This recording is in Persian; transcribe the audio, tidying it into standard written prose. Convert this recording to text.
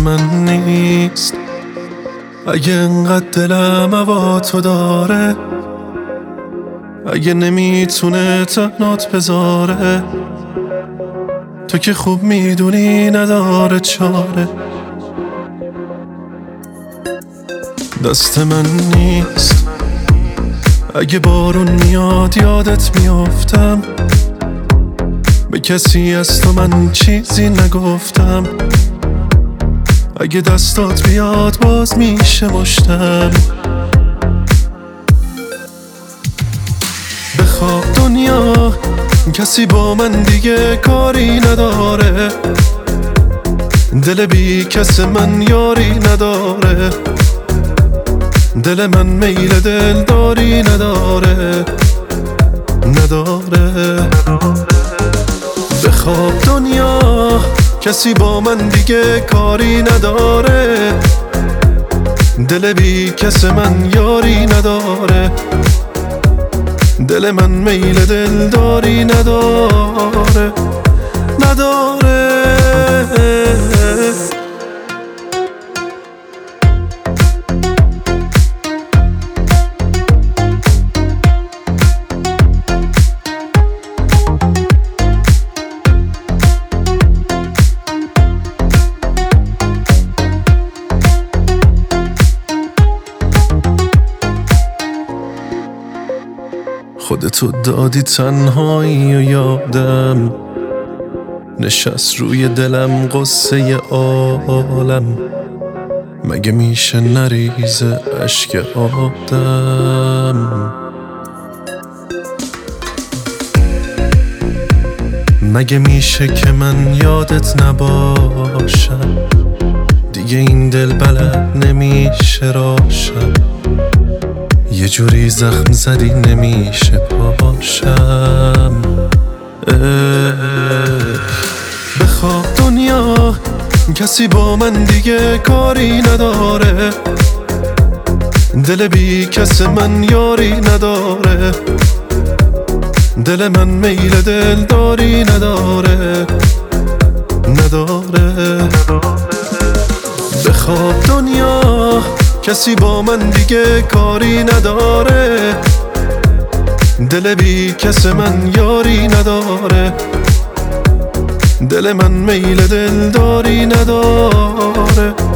من نیست. اگه انقدر دلم هوا تو داره، اگه نمیتونه تنات بذاره، تو که خوب میدونی نداره چاره. دست من نیست. اگه بارون میاد یادت میافتم، به کسی از تو من چیزی نگفتم. اگه دستات بیاد باز میشه مشتم. بخواب دنیا کسی با من دیگه کاری نداره، دل بی کس من یاری نداره، دل من میل دلداری نداره. بخواب دنیا کسی با من دیگه کاری نداره، دل بی کس من یاری نداره، دل من میل دلداری نداره. خودتو دادی تنهایی و یادم نشست روی دلم قصه عالم. مگه میشه نریزه اشک آدم؟ مگه میشه که من یادت نباشم؟ دیگه این دل بلد نمیشه راشم، یه جوری زخم زدی نمیشه پاشم. بخواب دنیا کسی با من دیگه کاری نداره، دل بی کس من یاری نداره، دل من میل دلداری نداره. بخواب دنیا کسی با من دیگه کاری نداره، دل بی کس من یاری نداره، دل من میل دلداری نداره.